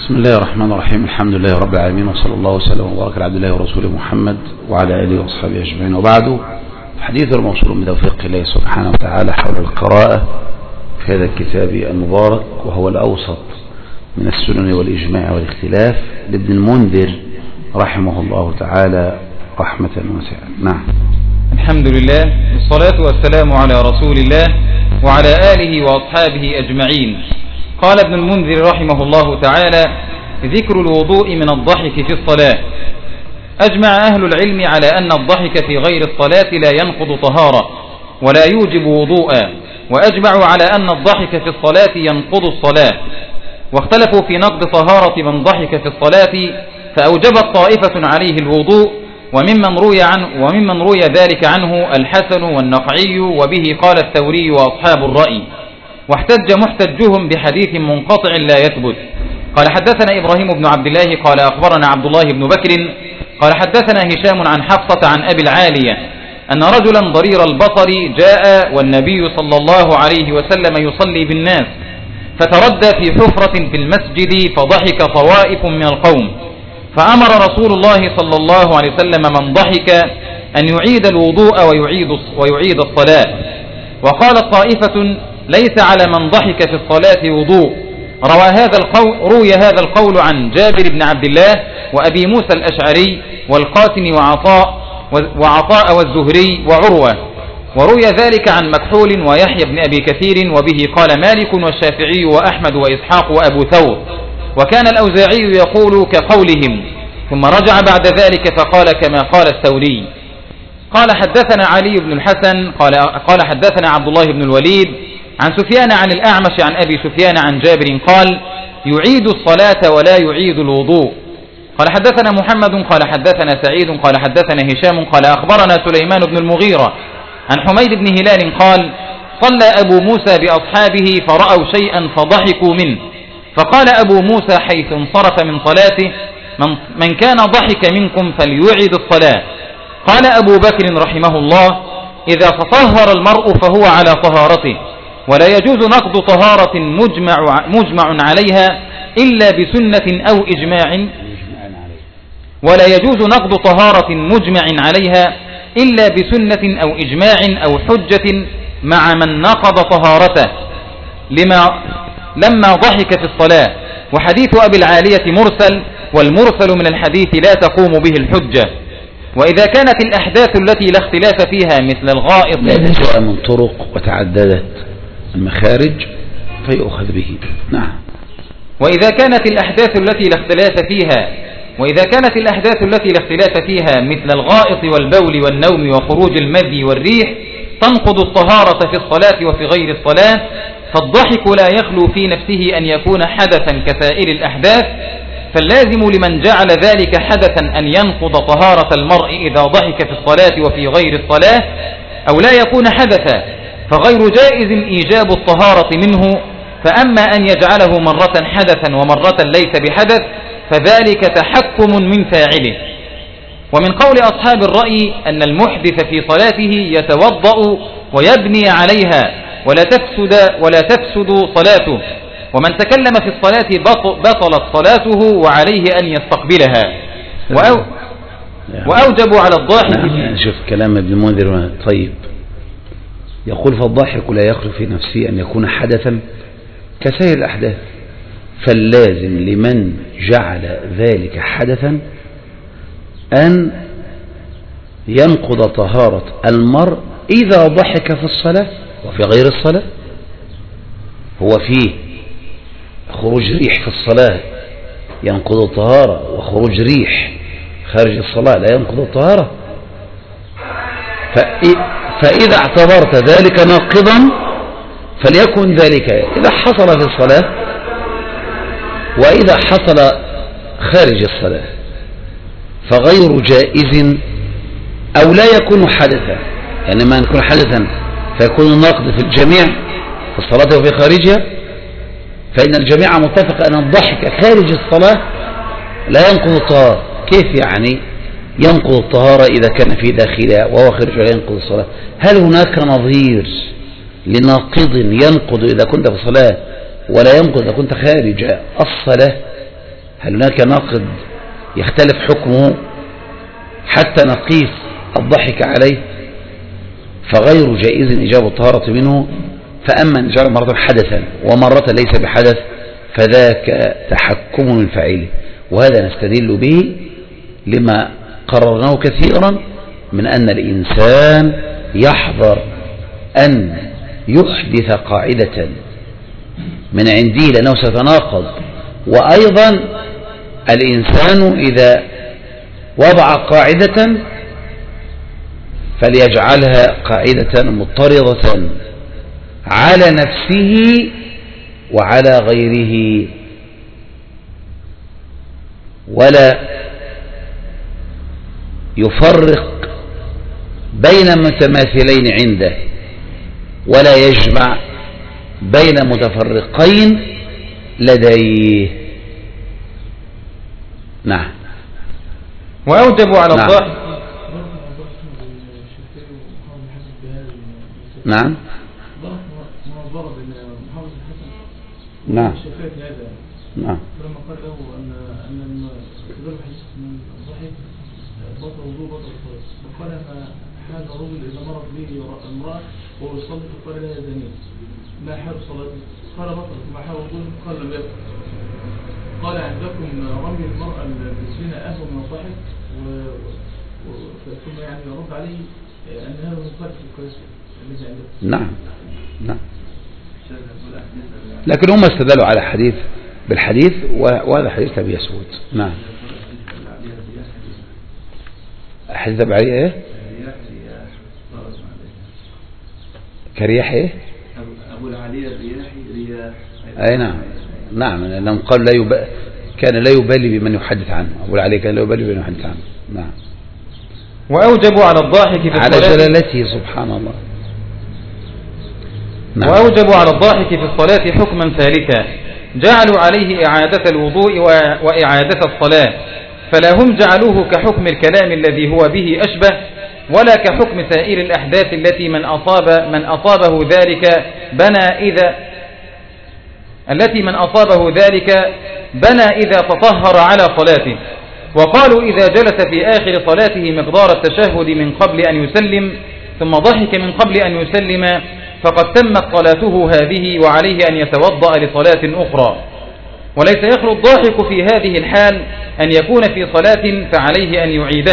بسم الله الرحمن الرحيم. الحمد لله رب العالمين، وصلى الله وسلم وبارك على عبد الله ورسوله محمد وعلى آله وصحبه أجمعين، وبعد. حديث الموصول بتوفيق الله سبحانه وتعالى حول القراءة في هذا الكتاب المبارك، وهو الأوسط من السنن والإجماع والاختلاف لابن المنذر رحمه الله تعالى رحمة واسعة. نعم. الحمد لله والصلاة والسلام على رسول الله وعلى آله وأصحابه أجمعين. قال ابن المنذر رحمه الله تعالى: ذكر الوضوء من الضحك في الصلاة. أجمع أهل العلم على أن الضحك في غير الصلاة لا ينقض طهارة ولا يوجب وضوءا، وأجمعوا على أن الضحك في الصلاة ينقض الصلاة، واختلفوا في نقض طهارة من ضحك في الصلاة، فأوجبت طائفة عليه الوضوء، وممن روي ذلك عنه الحسن والنخعي، وبه قال الثوري وأصحاب الرأي، واحتج محتجهم بحديث منقطع لا يثبت. قال: حدثنا إبراهيم بن عبد الله قال أخبرنا عبد الله بن بكر قال حدثنا هشام عن حفصة عن أبي العالية أن رجلا ضرير البصر جاء والنبي صلى الله عليه وسلم يصلي بالناس، فتردى في حفرة في المسجد فضحك طوائف من القوم، فأمر رسول الله صلى الله عليه وسلم من ضحك أن يعيد الوضوء ويعيد الصلاة. وقالت طائفة: ليس على من ضحك في الصلاة وضوء. روي هذا القول عن جابر بن عبد الله وأبي موسى الأشعري والقاسم وعطاء والزهري وعروة، وروي ذلك عن مكحول ويحيى بن أبي كثير، وبه قال مالك والشافعي وأحمد وإسحاق وأبو ثور، وكان الأوزاعي يقول كقولهم، ثم رجع بعد ذلك فقال كما قال الثوري. قال: حدثنا علي بن الحسن قال حدثنا عبد الله بن الوليد عن سفيان عن الأعمش عن أبي سفيان عن جابر قال: يعيد الصلاة ولا يعيد الوضوء. قال: حدثنا محمد قال حدثنا سعيد قال حدثنا هشام قال أخبرنا سليمان بن المغيرة عن حميد بن هلال قال: صلى أبو موسى بأصحابه فرأوا شيئا فضحكوا منه، فقال أبو موسى حيث انصرف من صلاته: من كان ضحك منكم فليعيد الصلاة. قال أبو بكر رحمه الله: إذا تطهر المرء فهو على طهارته، ولا يجوز نقض طهارة مجمع عليها إلا بسنة أو إجماع، ولا يجوز نقض طهارة مجمع عليها إلا بسنة أو إجماع أو حجة مع من نقض طهارته لما ضحك في الصلاة. وحديث أبي العالية مرسل، والمرسل من الحديث لا تقوم به الحجة. وإذا كانت الأحداث التي لا اختلاف فيها مثل الغائط جاء من طرق وتعددت المخارج فيؤخذ به. نعم. وإذا كانت الأحداث التي لا اختلاف فيها مثل الغائط والبول والنوم وخروج المذي والريح تنقض الطهارة في الصلاة وفي غير الصلاة، فالضحك لا يخلو في نفسه أن يكون حدثا كسائر الأحداث، فاللازم لمن جعل ذلك حدثا أن ينقض طهارة المرء إذا ضحك في الصلاة وفي غير الصلاة، أو لا يكون حدثا، فغير جائز إيجاب الطهارة منه. فأما أن يجعله مرة حدثا ومرة ليس بحدث فذلك تحكم من فاعله. ومن قول أصحاب الرأي أن المحدث في صلاته يتوضأ ويبني عليها ولا تفسد صلاته، ومن تكلم في الصلاة بطلت صلاته وعليه أن يستقبلها. وأوجبوا على الضاحك. شوف كلام ابن المنذر طيب، يقول: فالضاحك لا يخلو في نفسه أن يكون حدثا كسائر الأحداث، فاللازم لمن جعل ذلك حدثا أن ينقض طهارة المرء إذا ضحك في الصلاة وفي غير الصلاة. هو فيه خروج ريح في الصلاة ينقض الطهارة، وخروج ريح خارج الصلاة لا ينقض الطهارة. فإذا اعتبرت ذلك ناقضا فليكن ذلك إذا حصل في الصلاة وإذا حصل خارج الصلاة، فغير جائز أو لا يكون حدثا. يعني ما يكون حدثا فيكون النقض في الجميع في الصلاة وفي خارجها، فإن الجميع متفق أن الضحك خارج الصلاة لا ينقض الطهارة. كيف يعني ينقض الطهارة إذا كان في داخلها وهو خارجها لا ينقض الصلاة؟ هل هناك نظير لناقض ينقض إذا كنت في الصلاة ولا ينقض إذا كنت خارج الصلاة؟ هل هناك ناقض يختلف حكمه حتى نقيس الضحك عليه؟ فغير جائز إيجاب الطهارة منه. فأما إن جعل مرة حدثا ومرة ليس بحدث فذاك تحكم من فاعله، وهذا نستدل به لما قررناه كثيرا من أن الإنسان يحذر أن يحدث قاعدة من عنده لأنه سيتناقض. وأيضا الإنسان إذا وضع قاعدة فليجعلها قاعدة مضطردة على نفسه وعلى غيره، ولا يفرق بين متماثلين عنده ولا يجمع بين متفرقين لديه. نعم. وأوجب على الضحك. نعم. نعم. نعم. فلما قال له أن كذلك حديث من الضحك بطل وضوء بطل الصلاة، وقال هذا الرجل إذا مرت به امرأة وهو يصلي فقال لها زنين ما حال صلاته؟ قال بطلت. ما حال وضوء؟ قال لم يبطل. قال عندكم رمي المرأة بالزنا أهون من الضحك؟ ثم يعني يرد عليه أن هذا مخالف القياس الذي عندكم. نعم. نعم. لكن هم استدلوا على حديث بالحديث، وهذا حديث أبي يسود. نعم. حديث أبي علي إيه؟ كرياح إيه؟ أبو العلي الرياحي رياح. أي نعم. نعم. لأنهم قال كان لا يبالي بمن يحدث عنه. أبو العلي كان لا يبالي بمن يحدث عنه. نعم. وأوجبوا على الضاحك في على جلالته سبحان الله. نعم. وأوجبوا على الضاحك في الصلاة حكما ثالثا، جعلوا عليه إعادة الوضوء وإعادة الصلاة، فلا هم جعلوه كحكم الكلام الذي هو به أشبه، ولا كحكم سائر الأحداث التي من أصابه ذلك بنى إذا تطهر على صلاته. وقالوا إذا جلس في آخر صلاته مقدار التشهد من قبل أن يسلم ثم ضحك من قبل أن يسلم فقد تمت صلاته هذه، وعليه أن يتوضأ لصلاة أخرى. وليس يخلو الضاحك في هذه الحال أن يكون في صلاة فعليه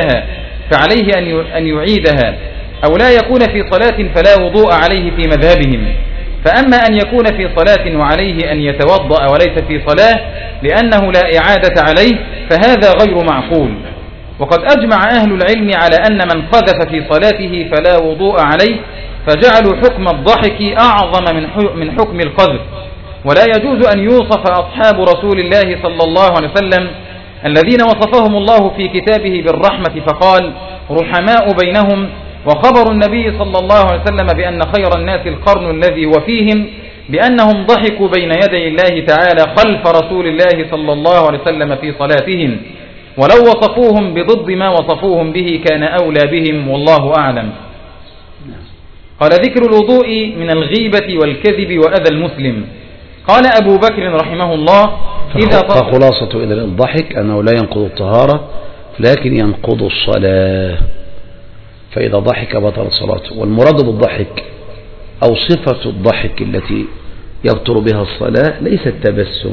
أن يعيدها أو لا يكون في صلاة فلا وضوء عليه في مذهبهم. فأما أن يكون في صلاة وعليه أن يتوضأ وليس في صلاة لأنه لا إعادة عليه فهذا غير معقول. وقد أجمع أهل العلم على أن من قذف في صلاته فلا وضوء عليه، فجعلوا حكم الضحك أعظم من حكم القذف. ولا يجوز أن يوصف أصحاب رسول الله صلى الله عليه وسلم الذين وصفهم الله في كتابه بالرحمة فقال رحماء بينهم، وخبر النبي صلى الله عليه وسلم بأن خير الناس القرن الذي وفيهم بأنهم ضحكوا بين يدي الله تعالى خلف رسول الله صلى الله عليه وسلم في صلاتهم، ولو وصفوهم بضد ما وصفوهم به كان أولى بهم والله أعلم. قال ذكر الوضوء من الغيبة والكذب وأذى المسلم. قال أبو بكر رحمه الله فخلاصة إذا الضحك أنه لا ينقض الطهارة لكن ينقض الصلاة، فإذا ضحك بطل صلاته. والمراد بالضحك أو صفة الضحك التي يبطل بها الصلاة ليس التبسم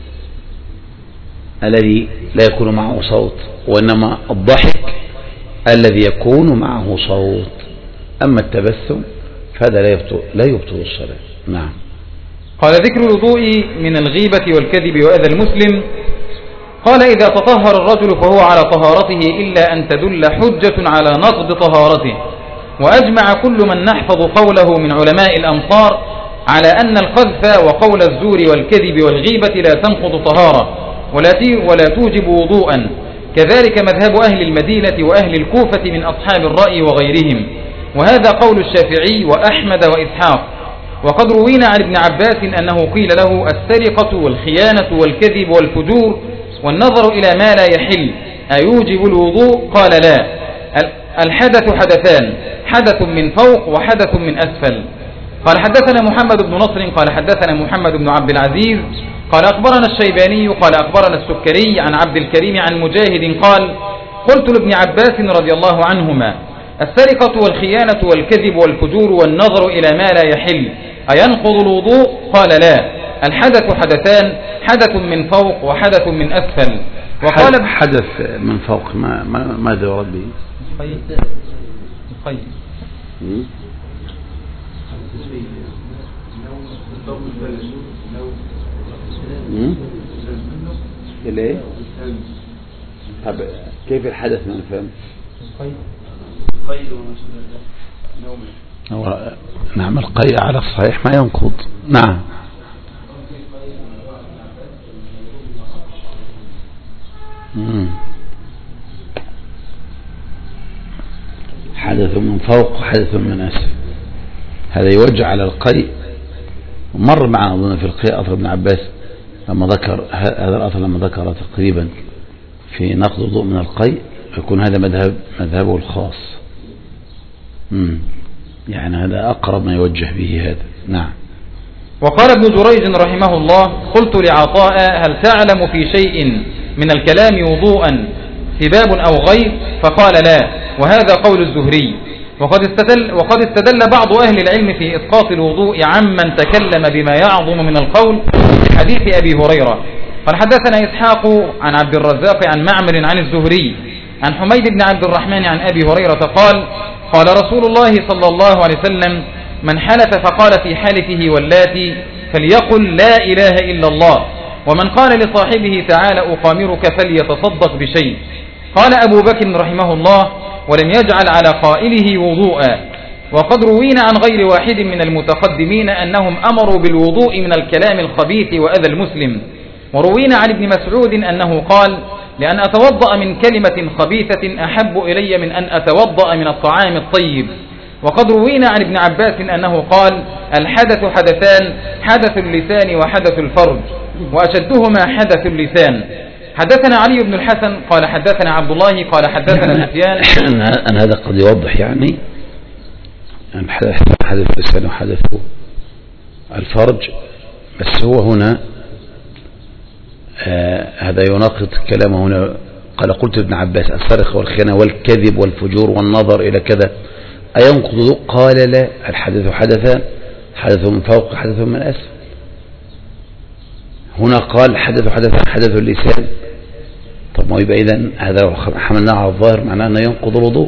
الذي لا يكون معه صوت، وإنما الضحك الذي يكون معه صوت. أما التبسم فهذا لا يبطل الصلاة. نعم. قال ذكر الوضوء من الغيبة والكذب وأذى المسلم. قال إذا تطهر الرجل فهو على طهارته إلا أن تدل حجة على نقض طهارته. وأجمع كل من نحفظ قوله من علماء الأمصار على أن القذف وقول الزور والكذب والغيبة لا تنقض طهارة ولا توجب وضوءا، كذلك مذهب أهل المدينة وأهل الكوفة من أصحاب الرأي وغيرهم، وهذا قول الشافعي وأحمد وإسحاق. وقد روينا عن ابن عباس أنه قيل له السرقة والخيانة والكذب والفجور والنظر إلى ما لا يحل أيوجب الوضوء؟ قال لا، الحدث حدثان، حدث من فوق وحدث من أسفل. قال حدثنا محمد بن نصر قال حدثنا محمد بن عبد العزيز قال أخبرنا الشيباني قال أخبرنا السكري عن عبد الكريم عن مجاهد قال قلت لابن عباس رضي الله عنهما السرقة والخيانة والكذب والفجور والنظر إلى ما لا يحل أينقض الوضوء؟ قال لا، الحدث حدثان، حدث من فوق وحدث من أسفل. وقال حدث من فوق ماذا يرد به؟ ليه؟ طب كيف الحدث من الفم؟ نعم القيء على الصحيح ما ينقض. نعم حدث من فوق وحدث من أسفل، هذا يوجه على القيء. مر معنا أظن في القيء أثر ابن عباس لما ذكر هذا الأثر، لما ذكر تقريبا في نقض الوضوء من القيء، يكون هذا مذهبه الخاص. يعني هذا أقرب ما يوجه به هذا. نعم. وقال ابن جريج رحمه الله قلت لعطاء هل تعلم في شيء من الكلام وضوءا سباب أو غير؟ فقال لا، وهذا قول الزهري. وقد استدل بعض أهل العلم في إسقاط الوضوء عمن تكلم بما يعظم من القول في حديث أبي هريرة. قال حدثنا إسحاق عن عبد الرزاق عن معمر عن الزهري عن حميد بن عبد الرحمن عن أبي هريرة قال قال رسول الله صلى الله عليه وسلم من حلف فقال في حلفه واللاتي فليقل لا إله إلا الله، ومن قال لصاحبه تعالى أقامرك فليتصدق بشيء. قال أبو بكر رحمه الله ولم يجعل على قائله وضوءا. وقد روينا عن غير واحد من المتقدمين أنهم أمروا بالوضوء من الكلام الخبيث وأذى المسلم. وروينا عن ابن مسعود أنه قال لأن أتوضأ من كلمة خبيثة أحب إلي من أن أتوضأ من الطعام الطيب. وقد روينا عن ابن عباس أنه قال الحدث حدثان، حدث اللسان وحدث الفرج، وأشدهما حدث اللسان. حدثنا علي بن الحسن قال حدثنا عبد الله قال حدثنا سفيان. أن هذا قد يوضح يعني حدث اللسان وحدث الفرج، بس هو هنا هذا يناقض كلامه هنا. قال قلت ابن عباس السرقة والخيانة والكذب والفجور والنظر إلى كذا أينقض؟ قال لا، الحدث حدثان، حدث من فوق حدث من أسفل. هنا قال حدث حدثان حدث اللسان. طب ما يبقى إذن هذا حملناه على الظاهر معناه أنه ينقض الوضوء،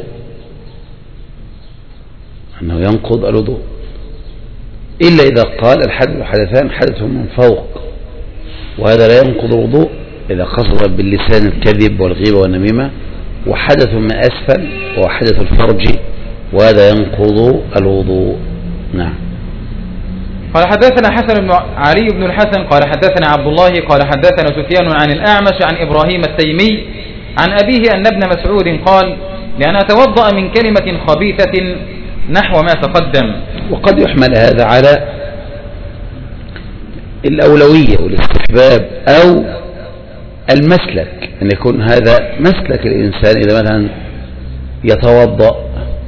أنه ينقض الوضوء، إلا إذا قال الحدث حدثان حدث من فوق، وهذا لا ينقض الوضوء إذا قصد باللسان الكذب والغيبة والنميمة، وحدث من أسفل وحدث الفرج، وهذا ينقض الوضوء. نعم. قال حدثنا حسن بن علي بن الحسن قال حدثنا عبد الله قال حدثنا سفيان عن الأعمش عن إبراهيم التيمي عن أبيه أن ابن مسعود قال لأن أتوضأ من كلمة خبيثة نحو ما تقدم. وقد يحمل هذا على الأولوية والاستحباب أو المسلك، أن يكون هذا مسلك الإنسان إذا مثلا يتوضأ،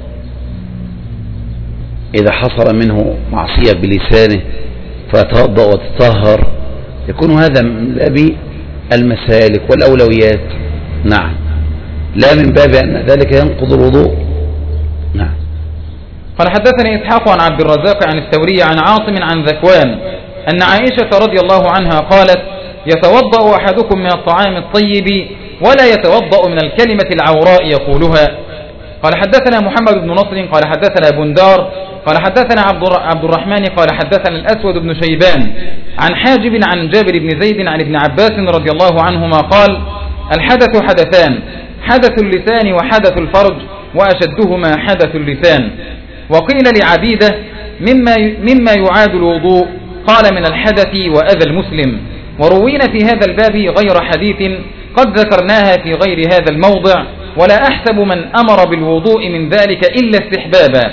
إذا حصل منه معصية بلسانه فيتوضأ وتطهر، يكون هذا من باب المسالك والأولويات. نعم، لا من باب أن ذلك ينقض الوضوء. نعم. قال حدثني إسحاق عن عبد الرزاق عن الثوري عن عاصم عن ذكوان أن عائشة رضي الله عنها قالت يتوضأ أحدكم من الطعام الطيب ولا يتوضأ من الكلمة العوراء يقولها. قال حدثنا محمد بن نصر قال حدثنا بندار قال حدثنا عبد الرحمن قال حدثنا الأسود بن شيبان عن حاجب عن جابر بن زيد عن ابن عباس رضي الله عنهما قال الحدث حدثان، حدث اللسان وحدث الفرج، وأشدهما حدث اللسان. وقيل لعبيدة مما يعاد الوضوء؟ قال من الحدث وأذى المسلم. وروينا في هذا الباب غير حديث قد ذكرناها في غير هذا الموضع، ولا أحسب من أمر بالوضوء من ذلك إلا استحبابا،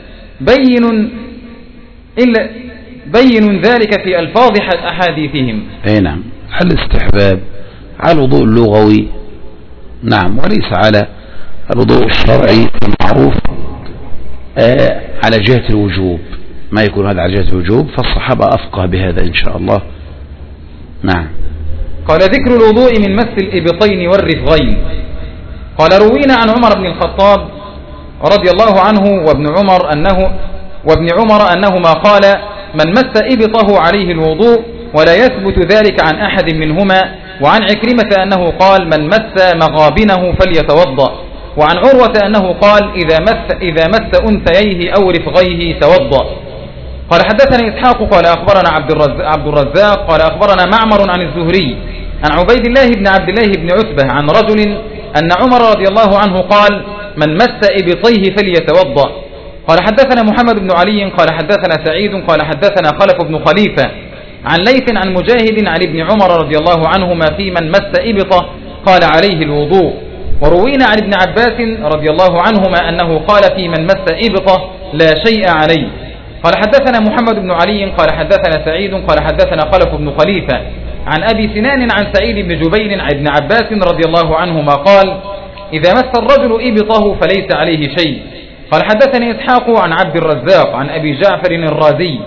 بين ذلك في ألفاظ أحاديثهم. أي نعم، على الاستحباب، على الوضوء اللغوي. نعم، وليس على الوضوء الشرعي المعروف على جهة الوجوب. ما يكون هذا على جهة الوجوب، فالصحابة أفقه بهذا إن شاء الله. نعم. قال ذكر الوضوء من مس الإبطين والرفغين. قال روينا عن عمر بن الخطاب رضي الله عنه وابن عمر أنهما قال من مس إبطه عليه الوضوء ولا يثبت ذلك عن أحد منهما. وعن عكرمة أنه قال من مس مغابنه فليتوضأ. وعن عروة أنه قال إذا مس أنثييه أو رفغيه توضأ. قال حدثنا إسحاق قال أخبرنا عبد الرزاق قال أخبرنا معمر عن الزهري عن عبيد الله بن عبد الله بن عتبة عن رجل أن عمر رضي الله عنه قال من مس إبطيه فليتوضأ. قال حدثنا محمد بن علي قال حدثنا سعيد قال حدثنا خلف بن خليفة عن ليث عن مجاهد عن ابن عمر رضي الله عنهما في من مس إبطه قال عليه الوضوء. وروينا عن ابن عباس رضي الله عنهما أنه قال في من مس إبطه لا شيء عليه. قال حدثنا محمد بن علي قال حدثنا سعيد قال حدثنا خلف بن خليفة عن أبي سنان عن سعيد بن جبير عن ابن عباس رضي الله عنهما قال إذا مس الرجل إبطه فليس عليه شيء. قال حدثني إسحاق عن عبد الرزاق عن أبي جعفر الرازي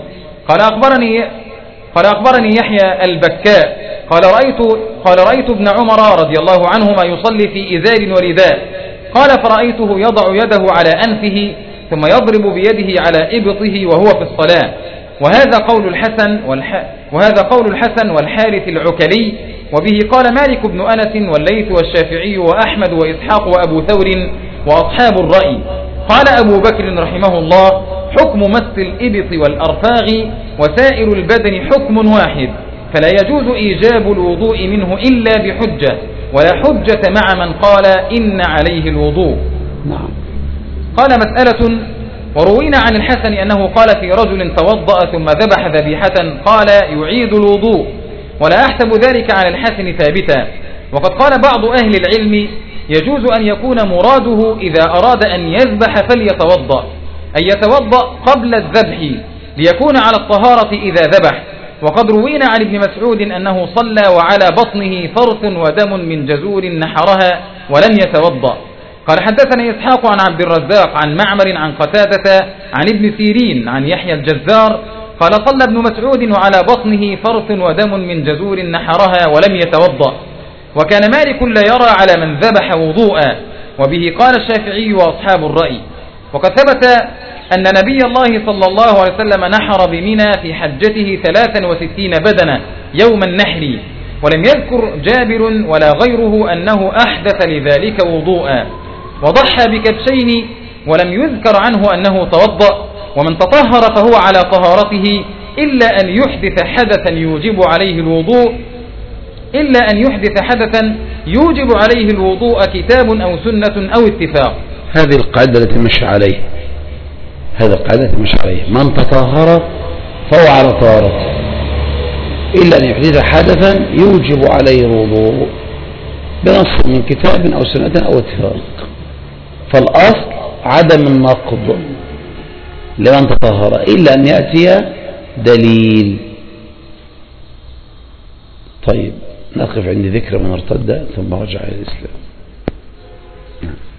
قال أخبرني يحيى البكاء قال رأيت ابن عمر رضي الله عنهما يصلي في إزار ورداء. قال فرأيته يضع يده على أنفه ثم يضرب بيده على إبطه وهو في الصلاة. وهذا قول الحسن والحارث العكلي. وبه قال مالك بن أنس والليث والشافعي وأحمد وإسحاق وأبو ثور وأصحاب الرأي. قال أبو بكر رحمه الله حكم مس الإبط والأرفاغ وسائر البدن حكم واحد، فلا يجوز إيجاب الوضوء منه إلا بحجة، ولا حجة مع من قال إن عليه الوضوء. قال مسألة. وروينا عن الحسن أنه قال في رجل توضأ ثم ذبح ذبيحة قال يعيد الوضوء، ولا أحسب ذلك على الحسن ثابتا. وقد قال بعض أهل العلم يجوز أن يكون مراده إذا أراد أن يذبح فليتوضأ، أن يتوضأ قبل الذبح ليكون على الطهارة إذا ذبح. وقد روينا عن ابن مسعود أنه صلى وعلى بطنه فرث ودم من جزور نحرها ولم يتوضأ. قال حدثنا إسحاق عن عبد الرزاق عن معمر عن قتادة عن ابن سيرين عن يحيى الجزار قال صلى ابن مسعود وعلى بطنه فرث ودم من جزور نحرها ولم يتوضأ. وكان مالك لا يرى على من ذبح وضوءا، وبه قال الشافعي وأصحاب الرأي. وقد ثبت أن نبي الله صلى الله عليه وسلم نحر بمنى في حجته 63 بدنة يوم النحر، ولم يذكر جابر ولا غيره أنه أحدث لذلك وضوءا. وضحى بكبشين ولم يذكر عنه أنه توضأ. ومن تطهر فهو على طهارته إلا أن يحدث حدثا يوجب عليه الوضوء كتاب أو سنة أو اتفاق. هذه القاعدة التي مشى عليه من تطهر فهو على طهارته إلا أن يحدث حدثا يوجب عليه الوضوء بنص من كتاب أو سنة أو اتفاق. فالأصل عدم النقض لمن تطهر إلا أن يأتي دليل. طيب نقف عند ذكر من ارتد ثم رجع إلى الإسلام.